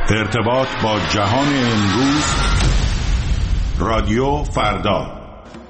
ارتباط با جهان امروز، رادیو فردا.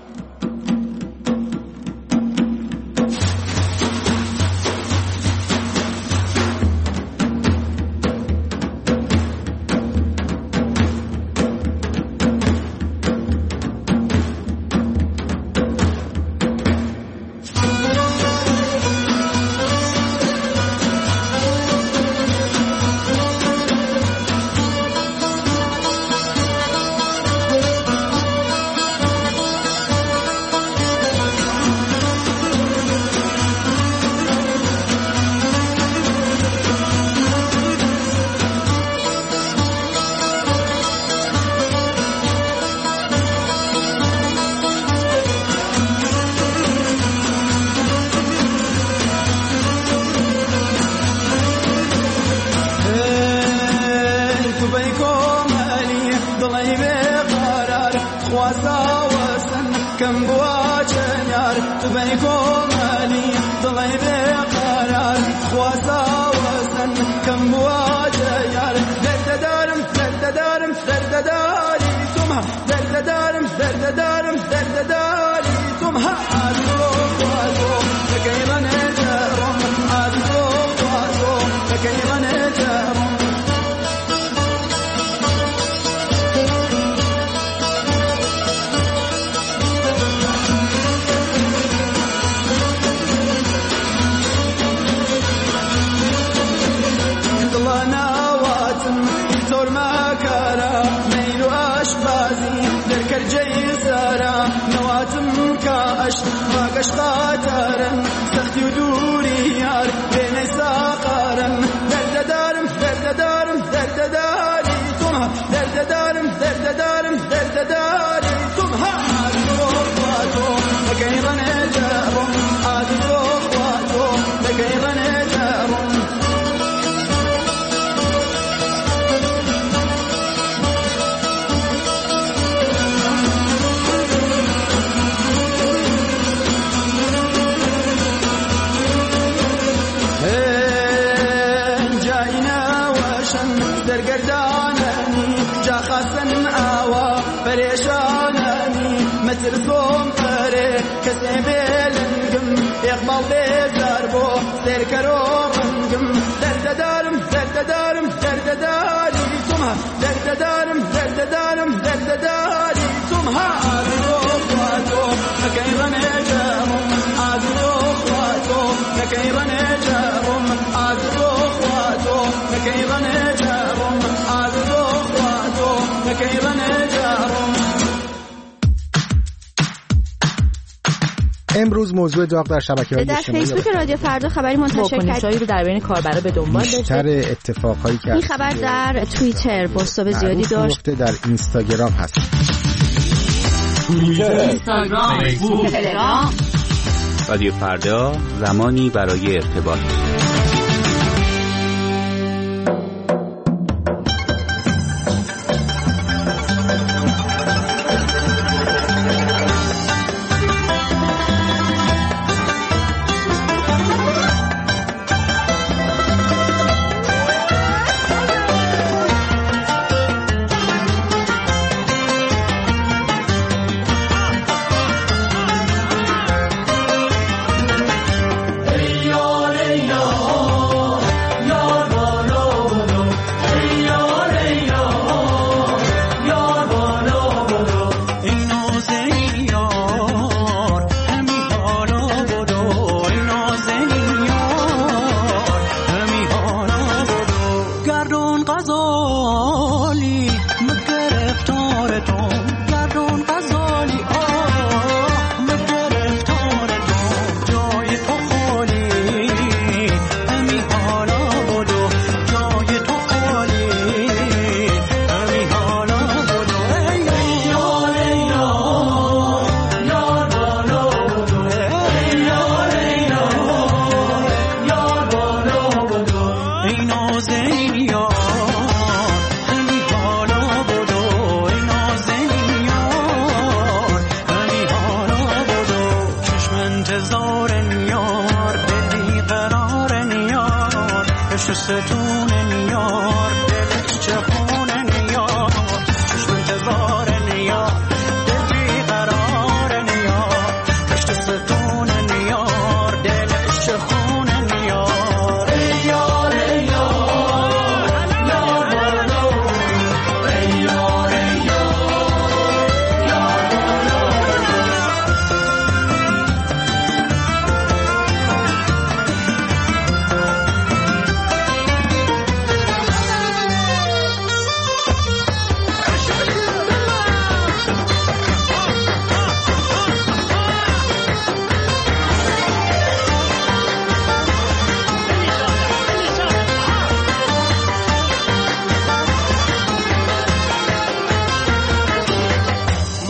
امروز موضوع داغ در شبکه‌های اجتماعی در فیسبوک رادیو فردا خبری منتشر کرد رو در بین کاربرا به دنبال داشت. بیشتر اتفاقایی که این خبر در توییتر پست‌های زیادی داشت. در اینستاگرام هست. اینستاگرام، فیسبوک، تلگرام. رادیو فردا، زمانی برای ارتباط.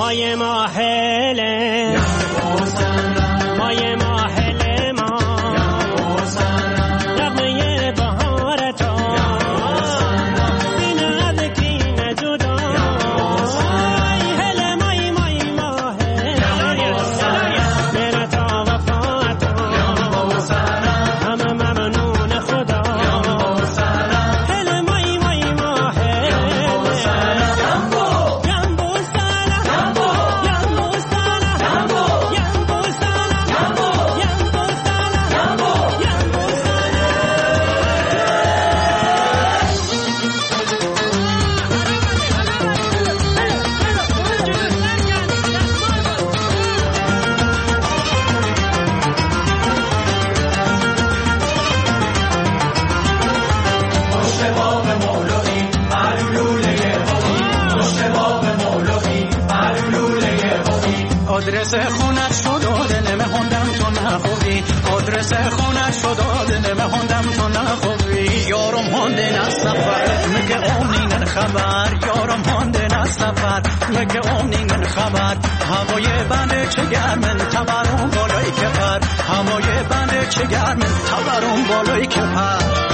مای ماهله مای ماهله ما نغمه بهار تو بینه کی نجدا هله مای مای ماهله میرا تا وفات همه ممنون خدا هله مای مای ماهله آدرس خونت شد دلم هندم تو نخوبی آدرس خونت شد دلم هندم تو نخوبی یارم هندن از سفر مگه اونین خبر یارم هندن از سفر مگه اونین خبر هوای بنده چه گرمن تبرون بالای کفر هوای بنده چه گرمن تبرون بالای کفر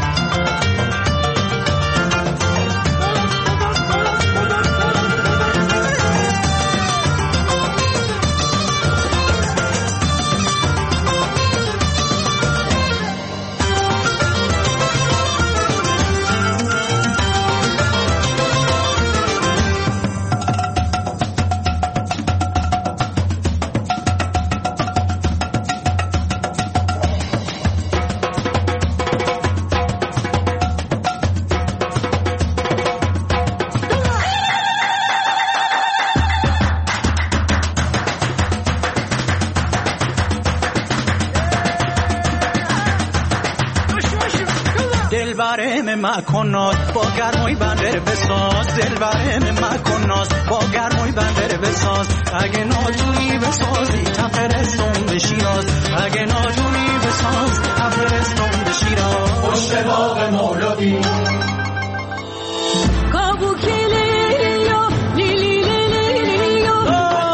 دلبرم مکناز با گرمای بندر بساز دلبرم مکناز با گرمای بندر بساز اگه ناجونی بسازی تفرستم به شیراز اگه ناجونی بساز تفرستم به شیراز پشت باغ مولوی کابوکیلیو لیلی لیلیو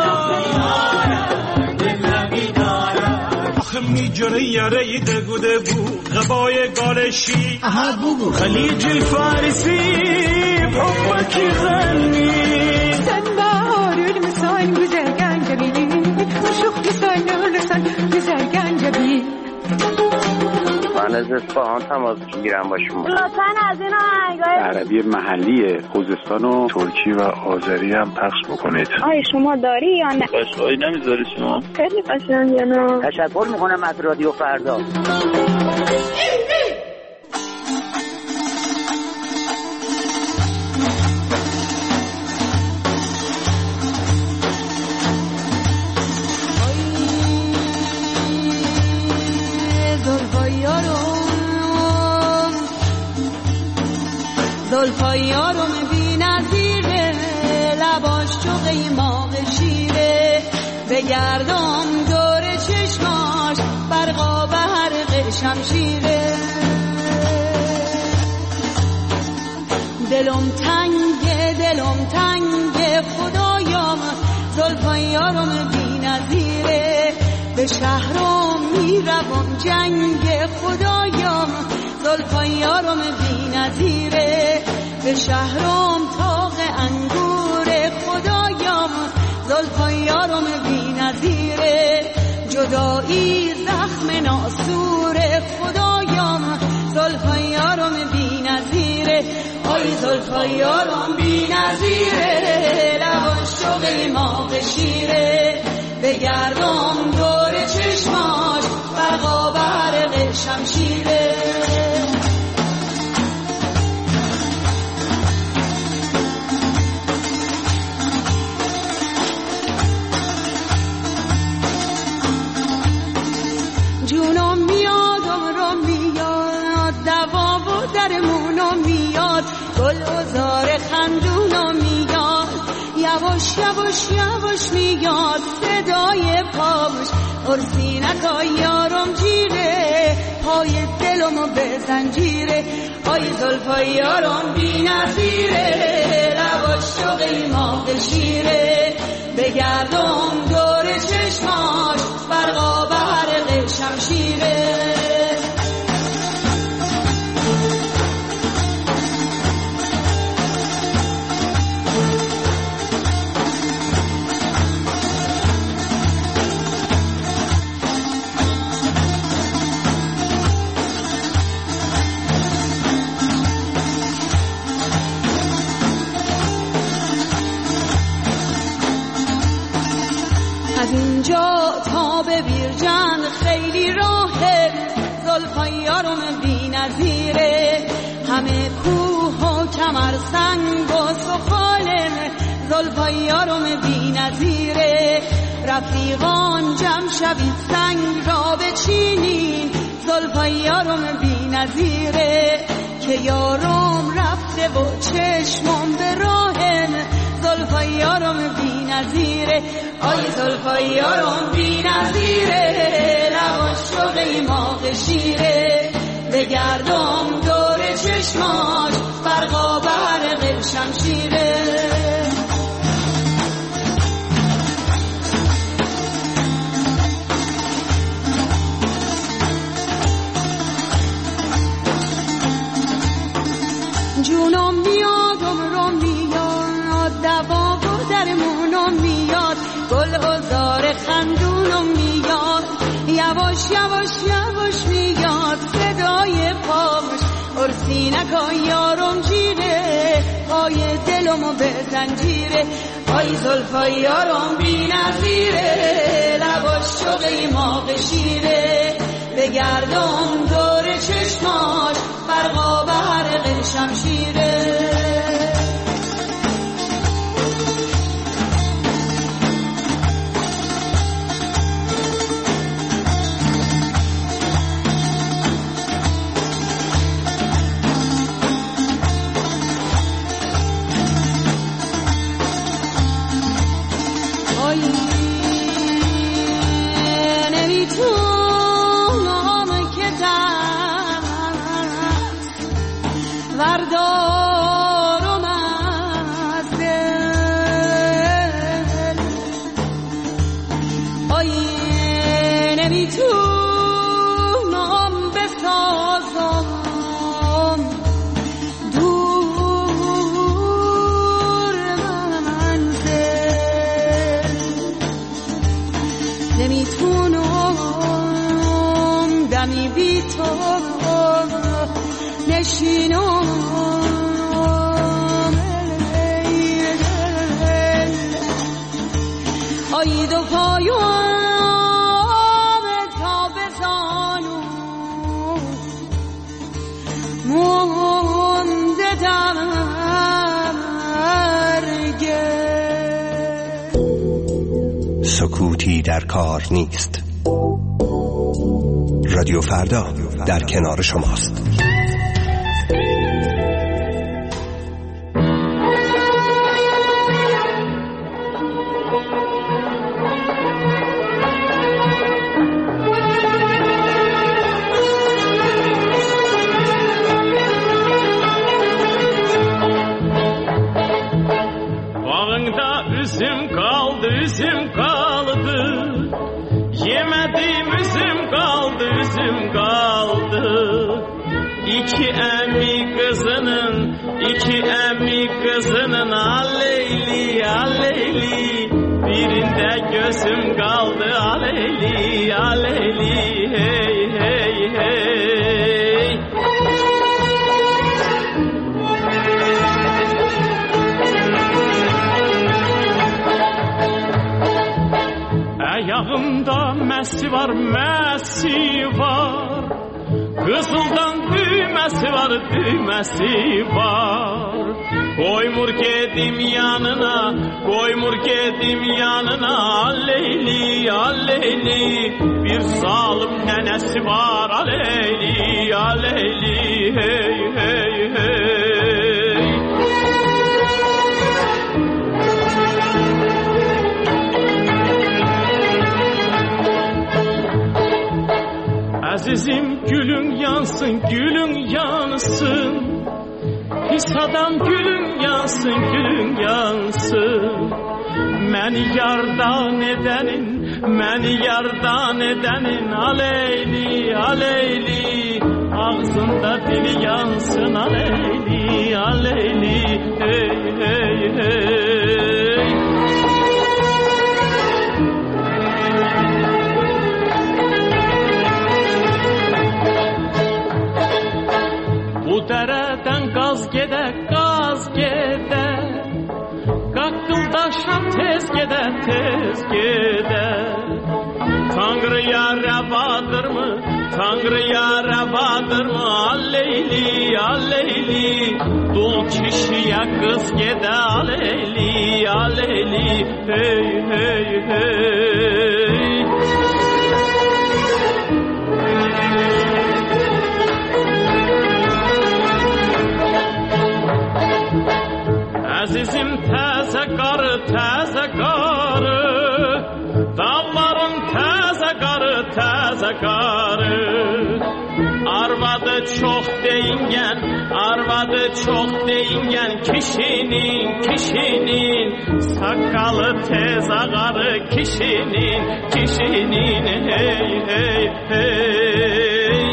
میجره یاره دگو دگو غبای گالشی خلیج الفارسی بحبکی غنی sen baharül misal güzel gencebi Aşık misal ölürsen güzel gencebi من از اصفهان تماس میگیرم با شما لطفاً از این آهنگای عربی محلی خوزستان و ترکی و آذری هم پخش بکنید. آیا شما داری یا نه؟ قشقایی نمیذاری شما؟ خیلی قشنگ یا نه؟ تشکر میکنم از رادیو فردا. زلفای یارم بی نظیره لباش چو قیماق شیره بگردم دور چشماش برقا به حرق شمشیره دلم تنگه خدایم زلفای یارم بی نظیره به شهرم میروم جنگ خدایم زلفای یارم بی نظیره به شهرم تاق انگور خدایم زلفای یارم بی نظیره جدایی زخم ناسور خدایم زلفای یارم بی نظیره آی زلفای یارم بی نظیره لباش چو قیماق شیره بگردم دور چشماش برقا برق شمشیره جونم میادم رو میاد دوا و درمونم میاد گل و زار خندونم میاد یواش یواش یواش میاد صدای پاش ارسینکا یارم جیره پای دلمو به زنجیره آی زلفای یارم بی نظیره لباش چو قیماق شیره بگردم دور چشماش برقا برق شمشیره از اینجا تا به بیرجند خیلی راهه زلفای یارم بی نظیره همه کوه و کمر سنگ و سفالم زلفای یارم بی نظیره رفیقان جمع شوید سنگ را بچینین زلفای یارم بی نظیره که یارم رفته و چشمم به راهن زلفای یارم بی نظیره آی زلفای یارم بی نظیره لباش شوق ایماغ شیره بگردم دور چشماش برقا برق شمشیره جونم میاد عمرم میاد دوا و درمونم میاد گل و زار خندونم میاد یواش یواش یواش میاد صدای پاش ارسینکا یارم جیره پای دلمو به زنجیره آی زلفای یارم بی نظیره لباش شوق ایماغ شیره بگردم دور چشماش برقا برق شمشیره وردارم از دل آی نمیتونم بسازم دور منزل نمیتونم دمی بی تو نشینم آی دو پایم تا بزانم مونده درگه سکوتی در کار نیست. رادیو فردا در کنار شماست. İki emmi kızının aleyli aleyli birinde gözüm kaldı aleyli aleyli hey hey hey ayağımda mesi var mesi var Kızıldan düğmesi var, düğmesi var. Koymur gedim yanına, koymur gedim yanına. Aleyli, aleyli, bir zalim nenesi var. Aleyli, aleyli, hey, hey, hey. Azizim gülün yansın, gülün yansın. Pis adam gülün yansın, gülün yansın. Məni yardan edənin, məni yardan edənin aleyli, aleyli. Ağzında dili yansın aleyli, aleyli. Hey, hey, hey. Bu dərədən qaz gedək, qaz gedək. Qaqqıldaşan tez gedək, tez gedək. Tanrıya rəvadırmı, Tanrıya rəvadırmı? Aleyli, aleyli. Dul kişiyə qız gedə, aleyli, aleyli. Hey, hey, hey. Əzizim təzə qarı, təzə qarı. Dağların təzə qarı, təzə qarı. Arvadı çox deyingən, arvadı çox deyingən. Kişinin, kişinin. Saqqalı tez ağarı, kişinin, kişinin. Hey, hey, hey.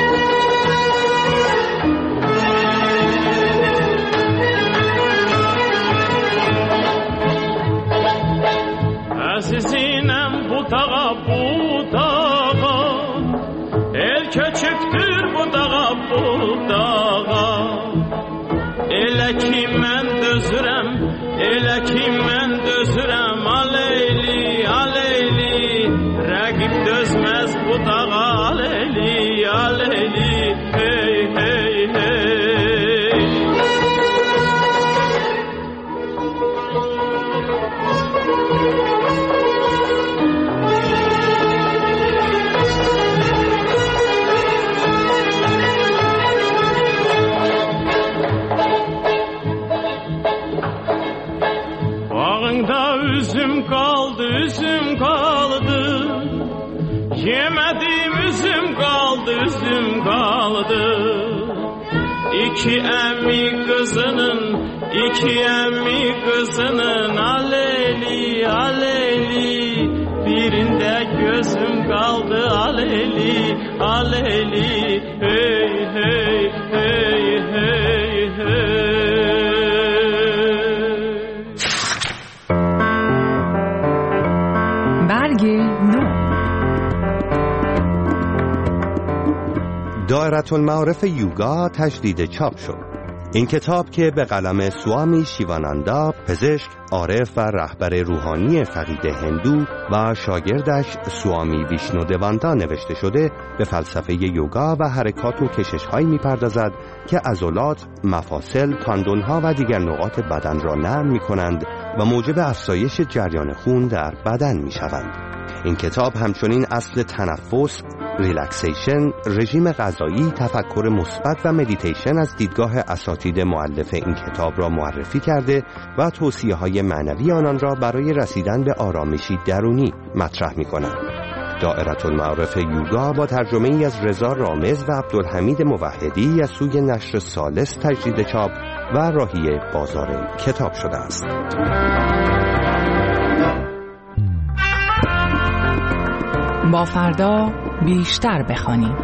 Əzizinem bu dağa, bu dağa. El köçüktür bu dağa, bu dağa. Elə ki mən dözürəm, elə ki mən dözürəm. Aleyli, aleyli. Rəqib dözməz bu dağa, aleyli, aleyli. Hey, hey, hey. Bağında üzüm kaldı, üzüm kaldı. Yemedim üzüm kaldı, üzüm kaldı. İki emmi kızının, iki emmi kızının. Aleyli, aleyli. Birinde gözüm kaldı, aleyli, aleyli. Hey, hey, hey, hey, hey. دائره المعارف یوگا تجدید چاپ شد. این کتاب که به قلم سوامی شیواناندا، پزشک، عارف و رهبر روحانی فقید هندو و شاگردش سوامی ویشنودواندا نوشته شده، به فلسفه یوگا و حرکات و کشش‌هایی می‌پردازد که عضلات، مفاصل، تاندون‌ها و دیگر نقاط بدن را نرم می‌کنند و موجب افزایش جریان خون در بدن می‌شوند. این کتاب همچنین اصل تنفس، ریلکسیشن، رژیم غذایی، تفکر مثبت و مدیتیشن از دیدگاه اساتید مؤلف این کتاب را معرفی کرده و توصیه‌های معنوی آنان را برای رسیدن به آرامشی درونی مطرح می‌کند. دائره المعارف یوگا با ترجمه ای از رضا رامز و عبدالحمید موحدی از سوی نشر ثالث تجدید چاپ و راهی بازار کتاب شده است. با فردا بیشتر بخوانیم.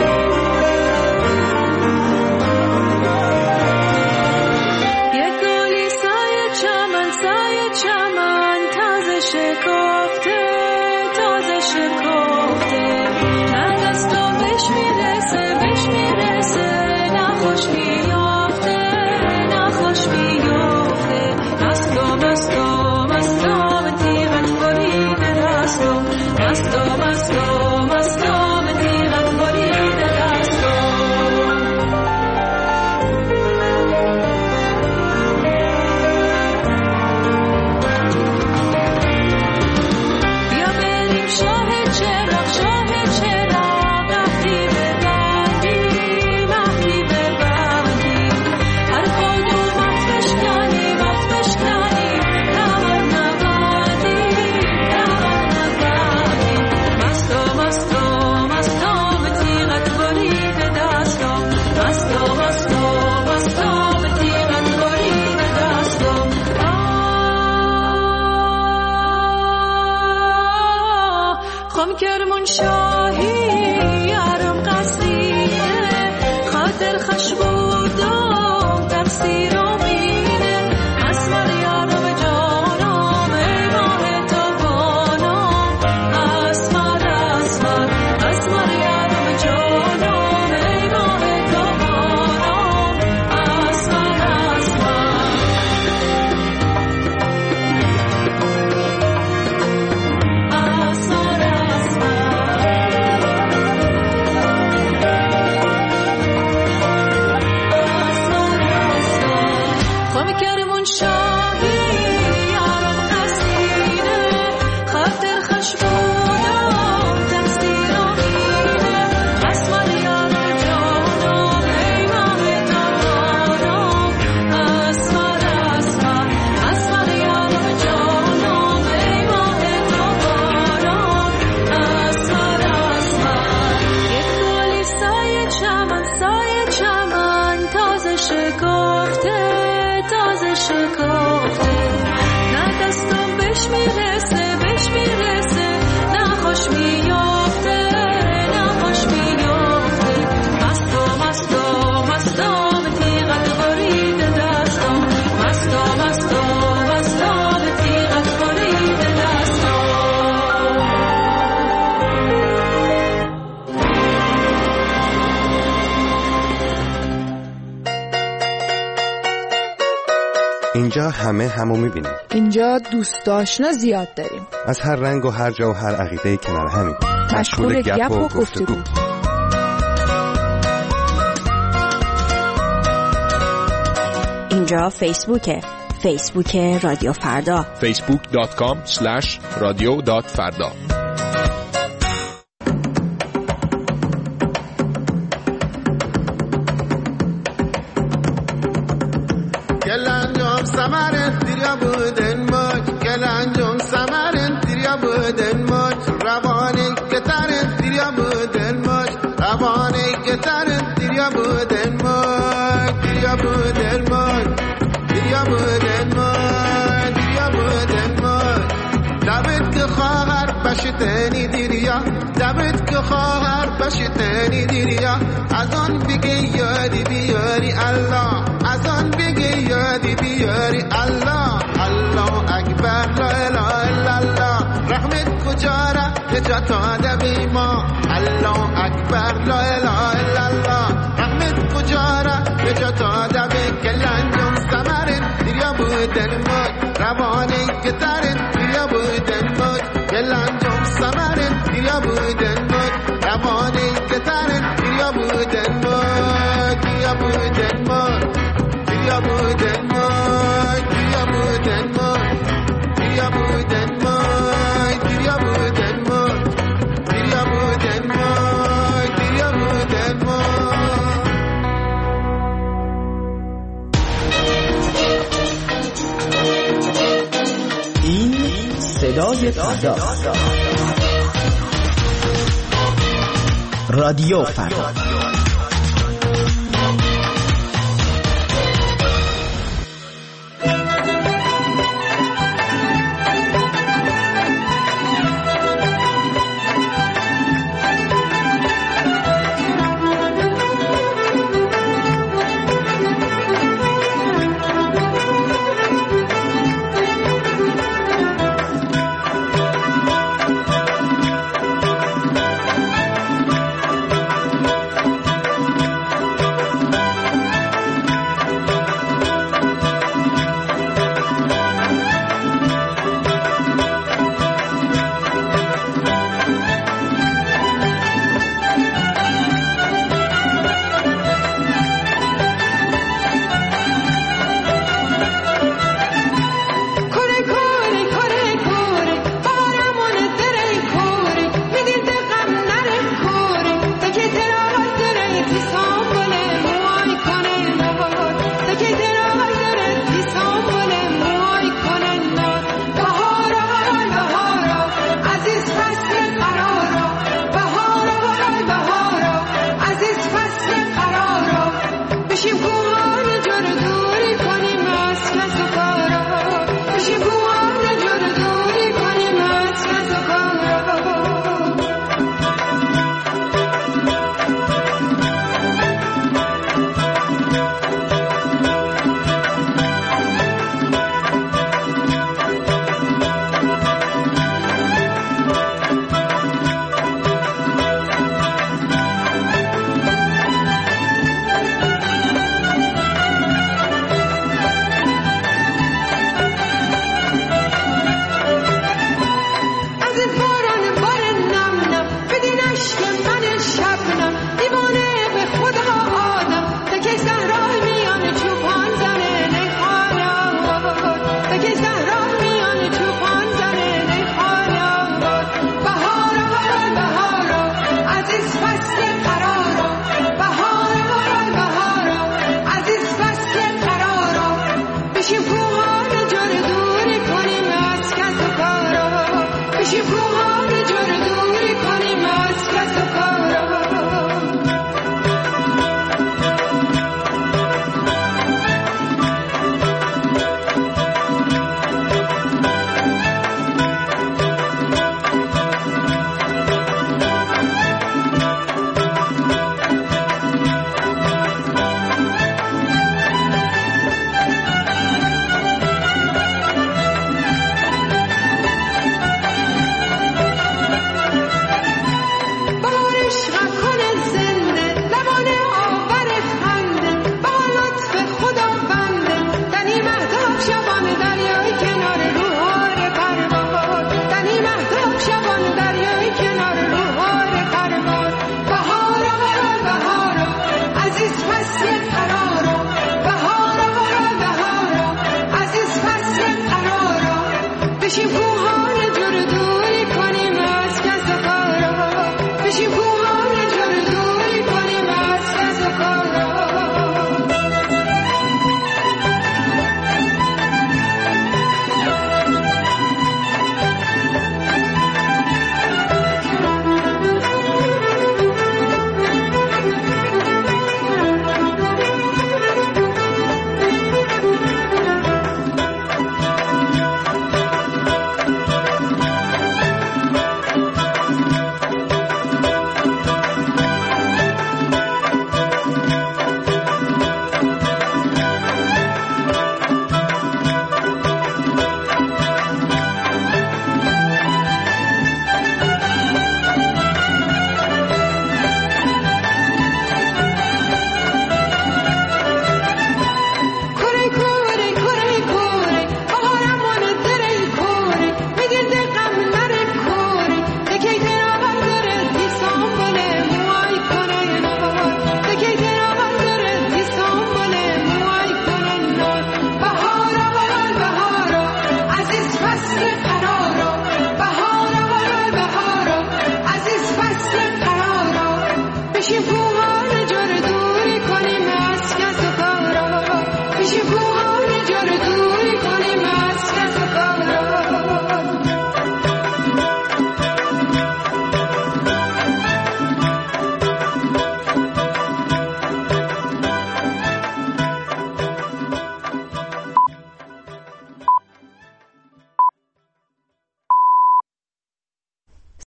گلی خم کرمون شاهی یارم قصیده خاطر خش بودم تقصیر امینه اسمر یارم جانم ای ماه تابانم اسمر اسمر اسمر یارم جانم ای ماه تابانم اسمر اسمر اینجا همه همو میبینیم. اینجا دوست آشنا زیاد داریم. از هر رنگ و هر جا و هر عقیده کنار همیم. مشغول گپ و گفتگو. اینجا فیسبوکه. فیسبوک رادیو فردا. facebook.com/radio.farda. بشتنی دیریا دبت که خواهر بشتنی دیریا از آن بگی یادی بیاری الله از آن بگی یادی بیاری الله الله اکبر لا اله الا الله رحمت کجاره نجات آدمی ما الله اکبر لا اله الا الله رحمت کجاره نجات آدمی کلانجون سمرن دیریا بودن مد روانی کترن دیریا بودن مد کلانجون سمرن دیریا بودن مد روانی کترن دیریا بودن مد دیریا بودن مد دیریا بودن مد دیریا بودن مد دیریا بودن مد دیریا بودن مد دیریا بودن مد دیریا بودن مد. این صدای فردا، رادیو فردا. باشیم کوها